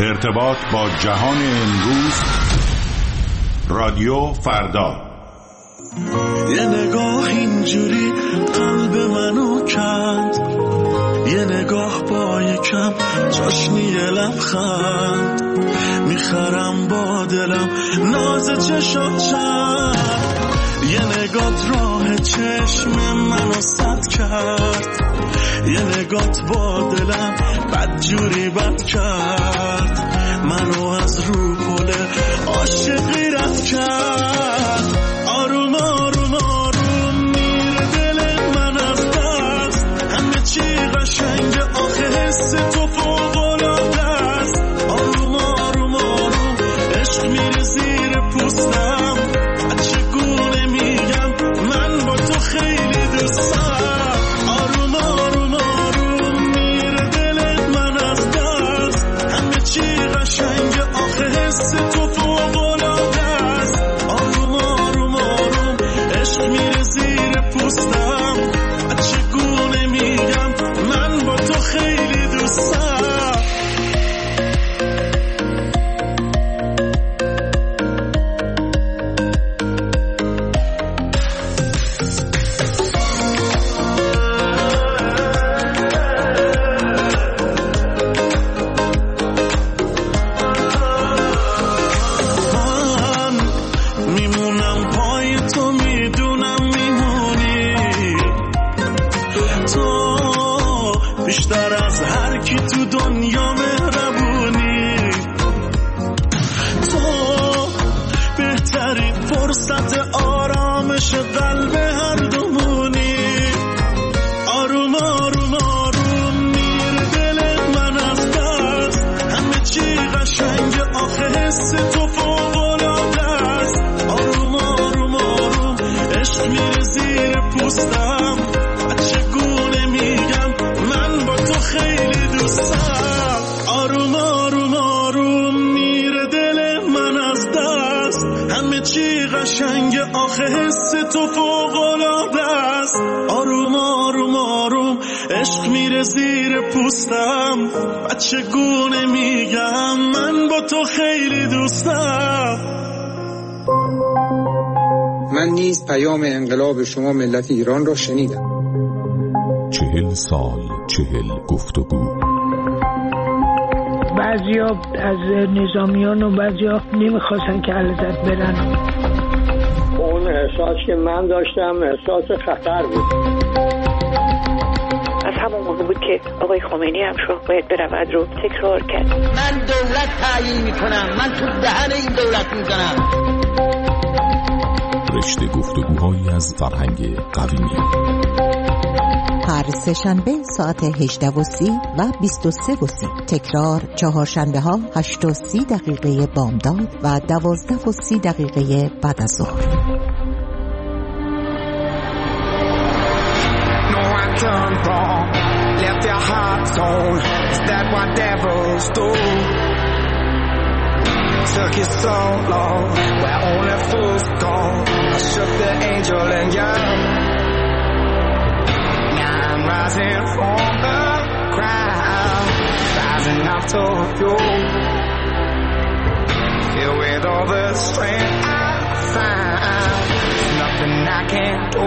ارتباط با جهان امروز. رادیو فردا. یه نگاه اینجوری قلب منو کند، یه نگاه با یکم چاشنی لبخند، میخرم با دلم ناز چشات چند. یه نگات راه چشم منو سد کرد، یه نگات با دلم بدجوری بد کرد، منو از رو پل عاشقی رد کرد. آروم آروم آروم میره دل من از دست، همه چی قشنگ آخه حس تو فوق‌العاده است. آروم آروم آروم عشق میره زیر پوستم، چگونه میگم من با تو خیلی دوستم. آروم آروم آروم میره دل من از دست، همه چی قشنگ آخه حس تو فوق‌العاده است. آروم آروم آروم عشق میره زیر پوستم، چگونه میگم من با تو خیلی دوستم. بیشتر از هر کی تو دنیا مهربونی، تو بهترین فرصت آرامش قلب هر دومونی. آروم آروم آروم میره دل من از دست، همه چی قشنگ آخه حس تو فوق‌العاده است. آروم آروم آروم عشق میره زیر پوستم، چگونه میگم من با تو خیلی دوستم. آروم آروم آروم میره دل من از دست، همه چی قشنگ آخه حس تو فوق‌العاده است. آروم آروم آروم عشق میره زیر پوستم، چگونه میگم من با تو خیلی دوستم. من نیز پیام انقلاب شما ملت ایران را شنیدم. 40 سال 40 گفتگو. بعضیا از نظامیان و بعضیا نمیخواستن که علتت برن. اون احساس که من داشتم احساس خطر بود. از همون موقع بود که آقای خمینی هم شو باید برود رو تکرار کرد. من دولت تعیین میکنم، من تو دهن این دولت میزنم. رشته گفتگوهایی از فرهنگ قدیمی. هر سه‌شنبه ساعت 18:30 و 23:30. تکرار چهارشنبه ها 8:30 بامداد و 12:30 بعد از ظهر. Took you so long, where only fools go. I shook the angel and young. Now I'm rising from the crowd, rising up to you. Filled with all the strength I find, nothing I can't do.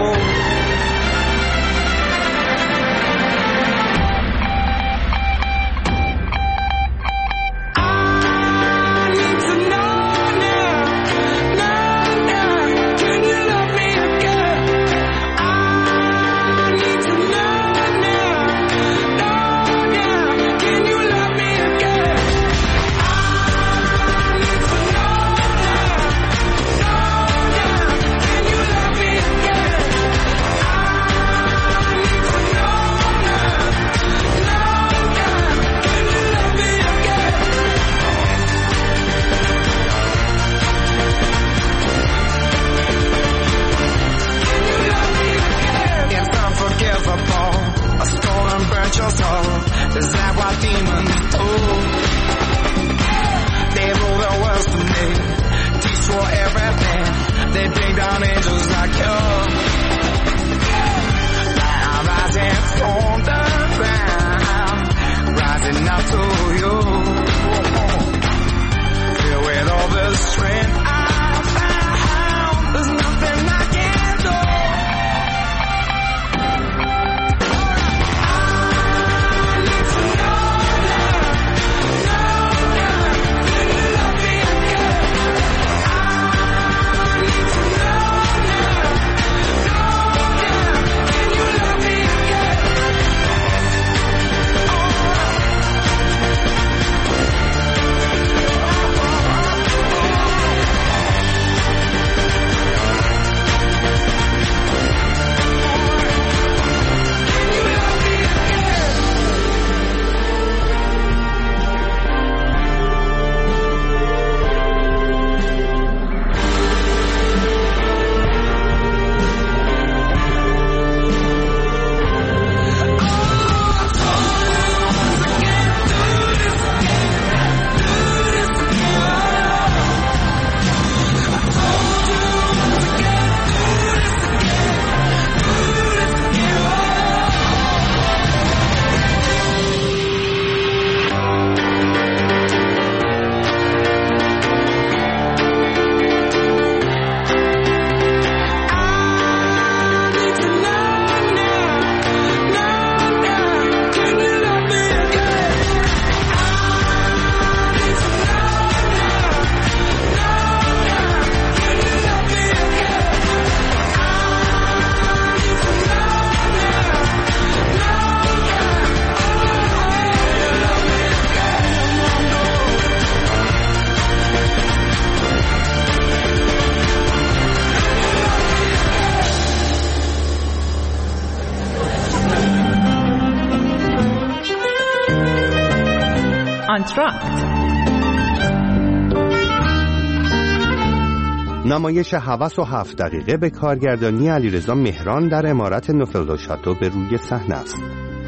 آنتراکت. نمایش هوس و 7 دقیقه به کارگردانی علیرضا مهران در عمارت نوفل دو شاتو به روی صحنه است.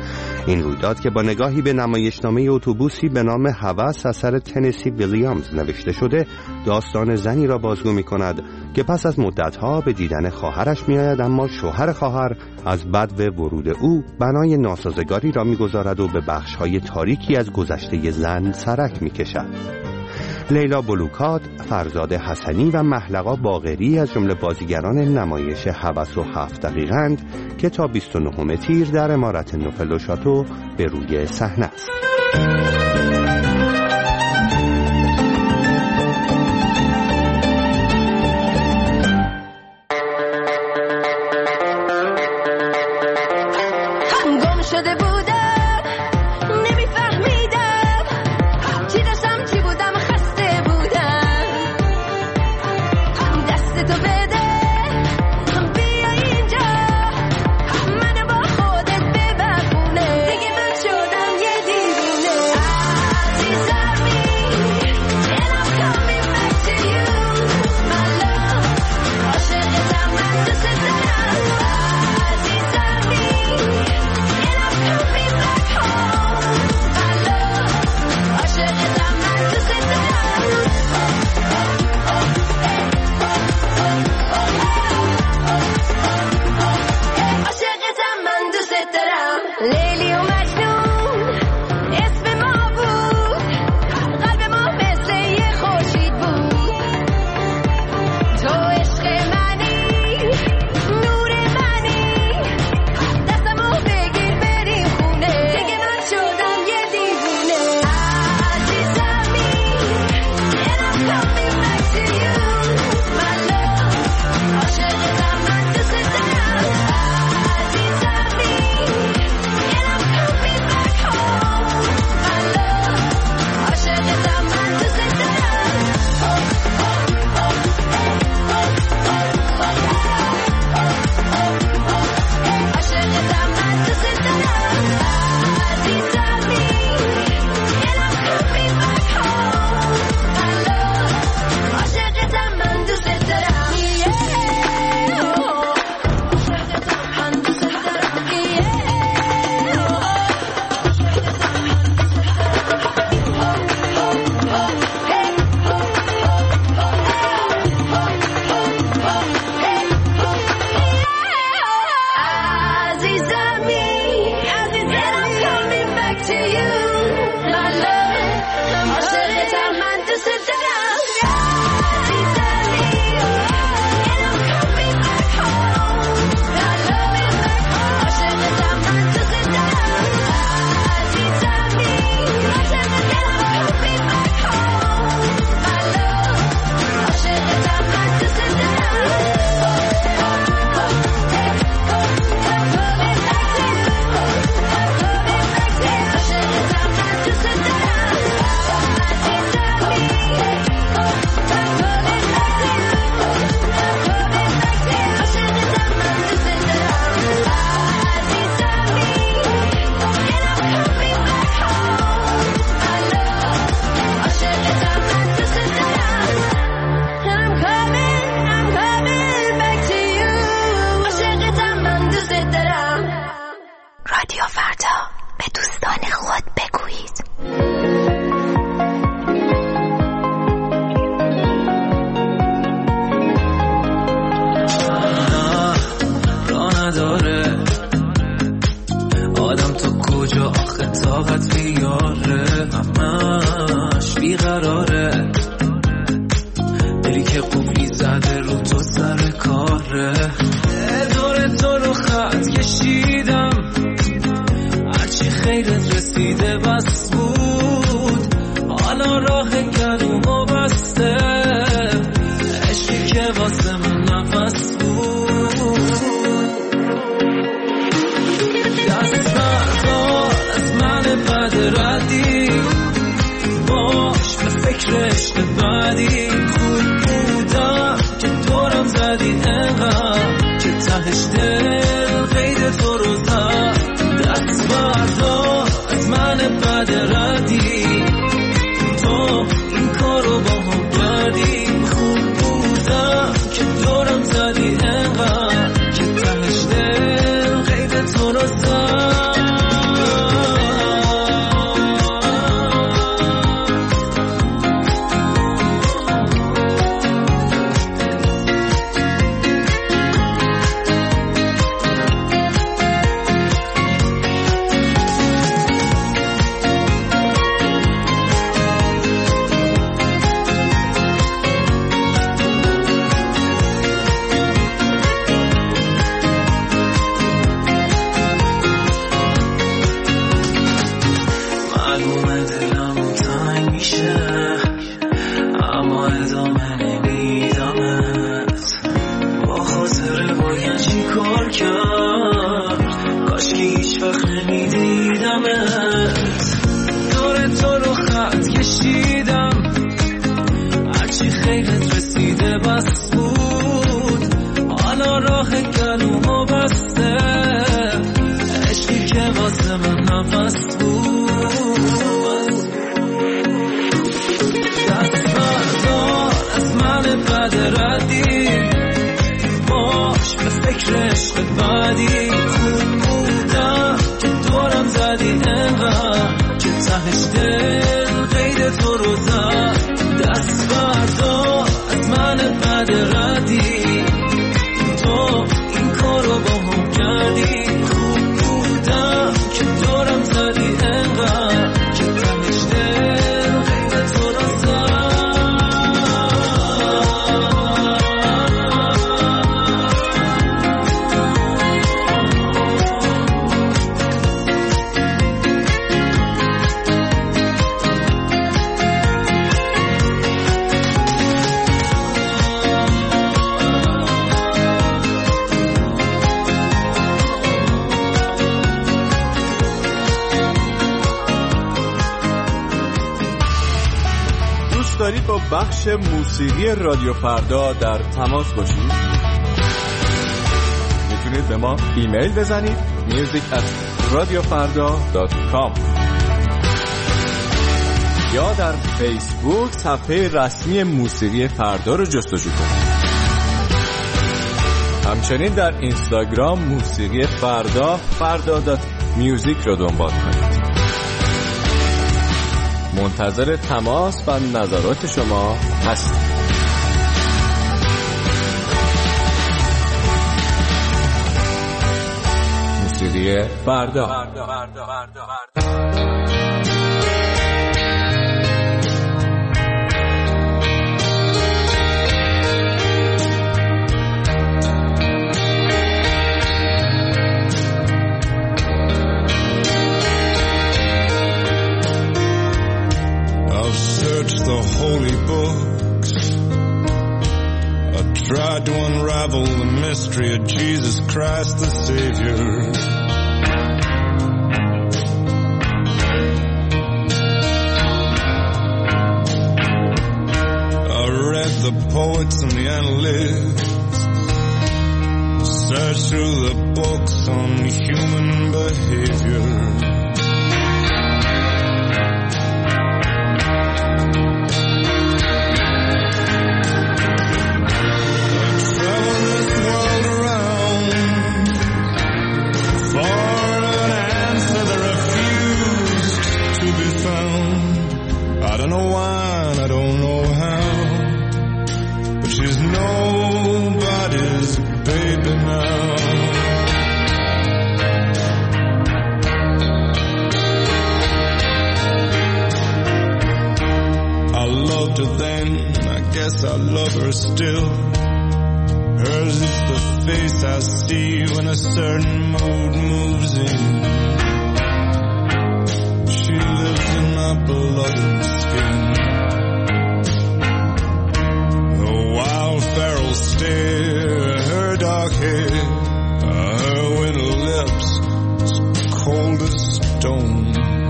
این رویداد که با نگاهی به نمایشنامه اتوبوسی به نام هوس اثر تنسی ویلیامز نوشته شده، داستان زنی را بازگو می‌کند که پس از مدت‌ها به دیدن خواهرش می‌آید، اما شوهر خواهر از بدو ورود او بنای ناسازگاری را می‌گذارد و به بخش‌های تاریکی از گذشته زن سرک می‌کشد. لیلا بلوکات، فرزاد حسنی و محلقا باقری از جمله بازیگران نمایش هوس و 7 دقیقه‌اند که تا 29 تیر در عمارت نوفل دو شاتو به روی صحنه است. دست بردار از من بد ردی بعدی خوب بودم که دورم زدی انقدر که تهش دل غیر تو رو زد دست بردار از من بد ردی تو این کارو با هم کردی خوب بودم که دورم زدی انقدر که تهش دل غیر تو رو زد دارید با بخش موسیقی رادیو فردا در تماس باشید؟ میتونید به ما ایمیل بزنید music@radiofarda.com یا در فیسبوک صفحه رسمی موسیقی فردا رو جستجو کنید. همچنین در اینستاگرام موسیقی فردا.music رو دنبال کنید. منتظر تماس و نظرات شما هستم. موسیقی فردا. The holy books I tried to unravel the mystery of Jesus Christ the Savior. I read the poets and the analysts, searched through the books on human behavior. I love her still. Hers is the face I see when a certain mood moves in. She lives in my blood and skin. The wild feral stare, her dark hair, her winter lips, as cold as stone.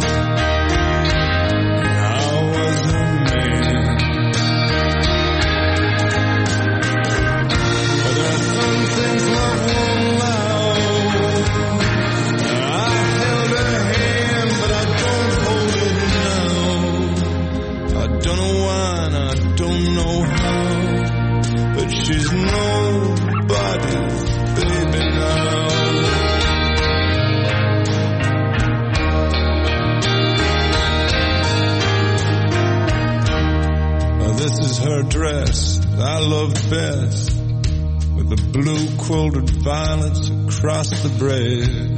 She's nobody's baby now. This is her dress I loved best, with the blue quilted violets across the breast.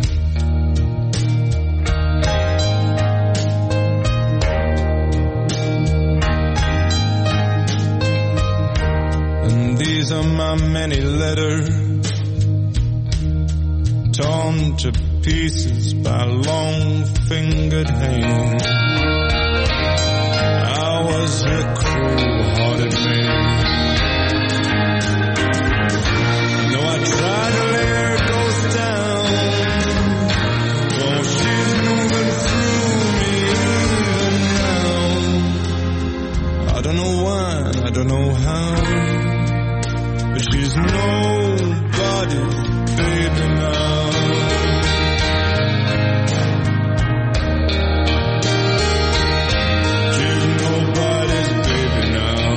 These are my many letters, torn to pieces by long-fingered hands. I was a cruel-hearted man. No, I tried to lay her ghost down. Oh, she's moving through me even now. I don't know why, I don't know how. She's nobody's baby now. She's nobody's baby now.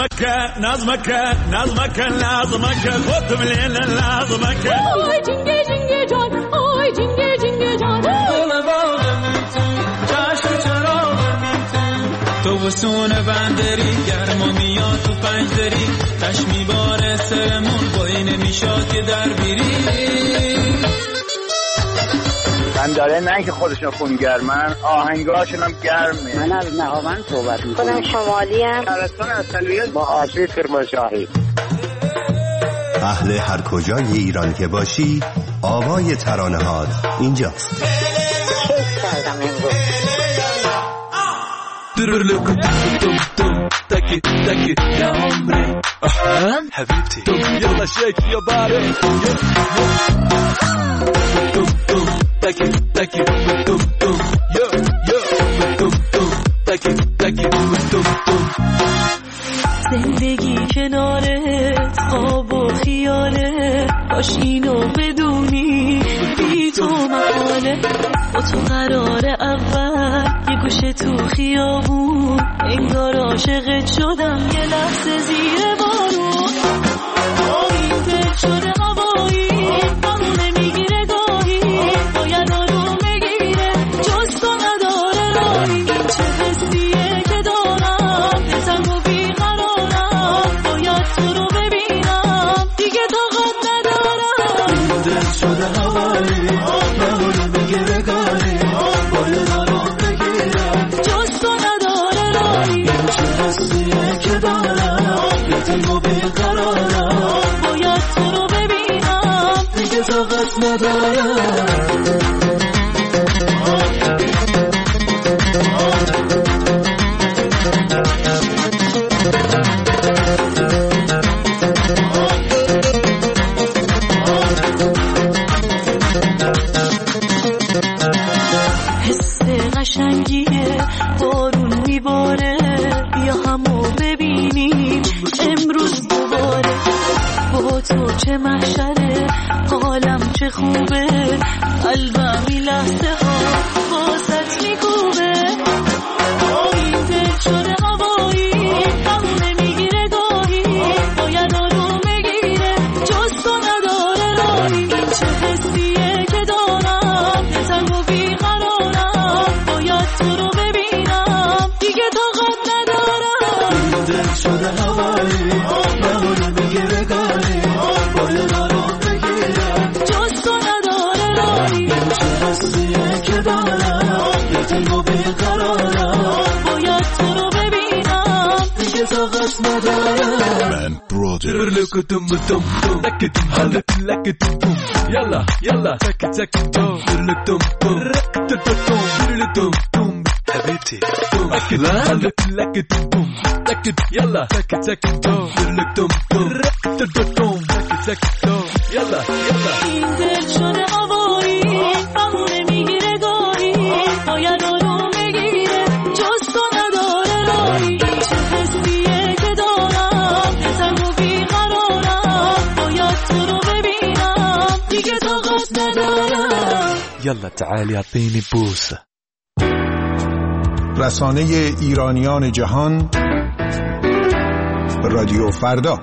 خودم لیل لازمک آی جنگه جنگه جان آی جنگه جنگه جان تو وسون بندری گرما میاد تو پنجدری تشمی باره سرمون بایی نمیشاد که در بیری من داره نه که خودشون خونگرمن آهنگاشون هم گرمه. من از نهاوند صحبت میکنم. خودم شمالی ام. شهرستان اصلیت با آشی کرمانشاهی. اهل هر کجای ایران که باشی آوای ترانه هات اینجاست. کیف کردم امروز. تاكي تاكي يا عمري حبيبتي يلا شيك يا باري تاكي تاكي يو تاكي تاكي زندگی کنارت خواب و خیاله باش اینو بدونی بی تو محاله با تو قرار اول یه گوشه تو خیابون انگار عاشقت شدم یه لحظه زیر بارون این دل شده هوایی همونه میگیره گاهی باید آروم بگیره جز تو نداره راهی این چه حسیه که دارم بزن و بیقرارم باید تو رو ببینم دیگه طاقت ندارم این دل شده هوایی همونه میگیره گاهی باید آروم بگیره جز تو نداره راهی این چه حسیه که دارم بزن و بیقرارم باید تو رو ببینم دیگه طاقت ندارم حس قشنگیه بارون میباره بیا همو ببینیم امروز دوباره با تو چه محشره حالم چه خوبه قلبم این لحظه ها باست میکوبه این دل شده هوایی همونه میگیره گاهی باید آروم بگیره جز تو نداره راهی این چه حسیه که دارم بزن و بیقرارم باید تو رو ببینم دیگه طاقت ندارم این دل شده هوایی همونه میگیره گاهی باید آروم بگیره جز تو نداره راهی این چه حسیه که دارم بزن و بیقرارم باید تو رو ببینم دیگه طاقت ندارم من برادر يلا يلا تك تك توم حبيبتي اهلا لك يلا تك تك توم تك يلا يلا این دل شده هوایی همونه میگیره گاهی باید آروم بگیره جز تو نداره راهی این چه حسیه که دارم بزن و بیقرارم باید تو رو ببینم دیگه طاقت ندارم يلا تعالي اعطيني بوسه رسانه ایرانیان جهان رادیو فردا.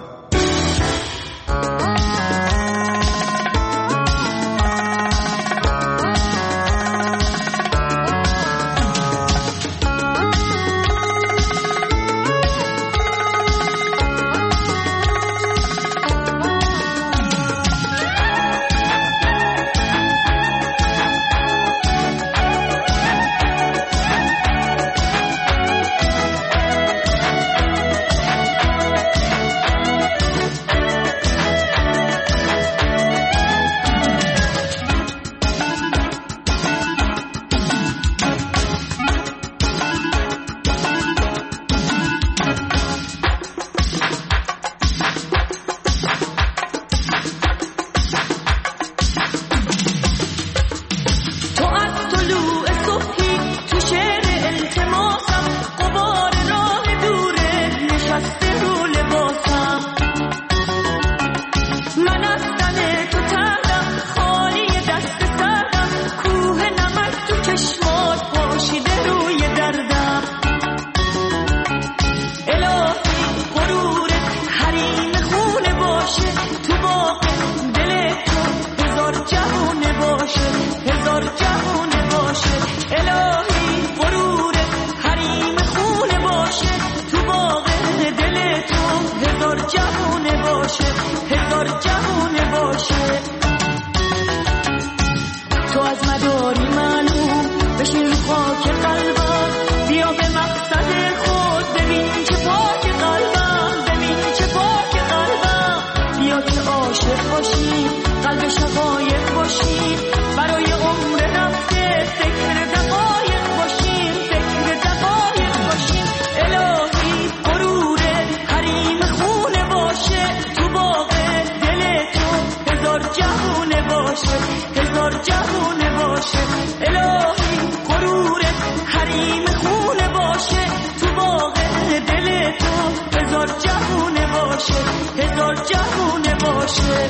نداری معلوم بشین رو خاک قلبم بیا به مقصد خود ببین چه پاک قلبم ببین چه پاک قلبم بیا که عاشق باشیم قلب شقایق باشیم برای عمر رفته فکر دقایق باشیم فکر دقایق باشیم الهی غرور حریم خونه باشه تو باغ دل تو هزار جهونه باشه هزار جهونه باشه الهی غرور حریم خونه باشه تو باغ دل تو هزار جهونه باشه هزار جهونه باشه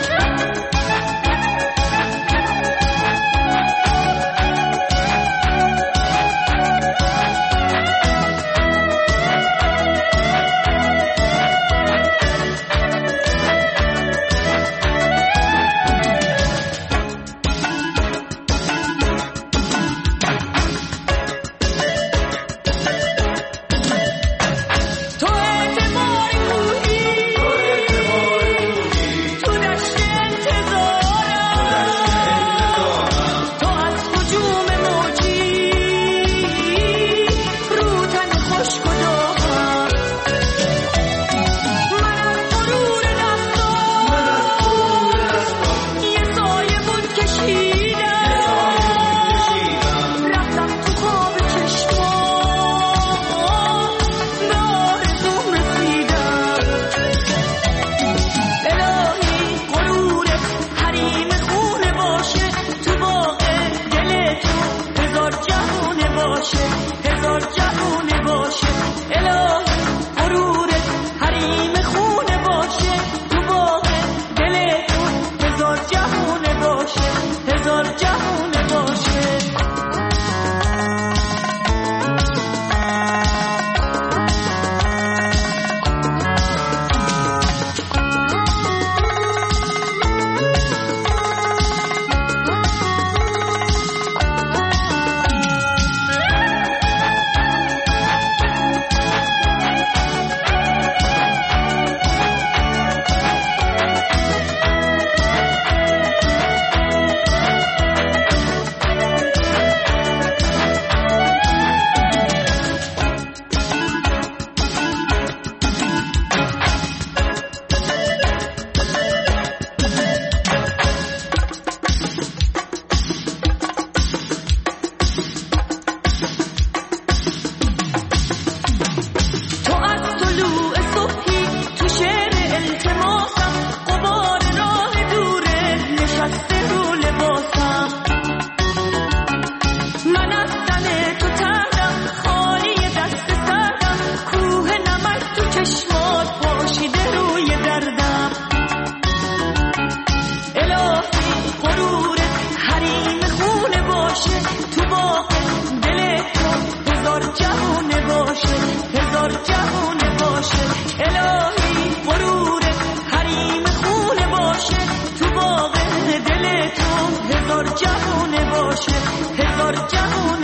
هزار جهونه باشه هزار جهونه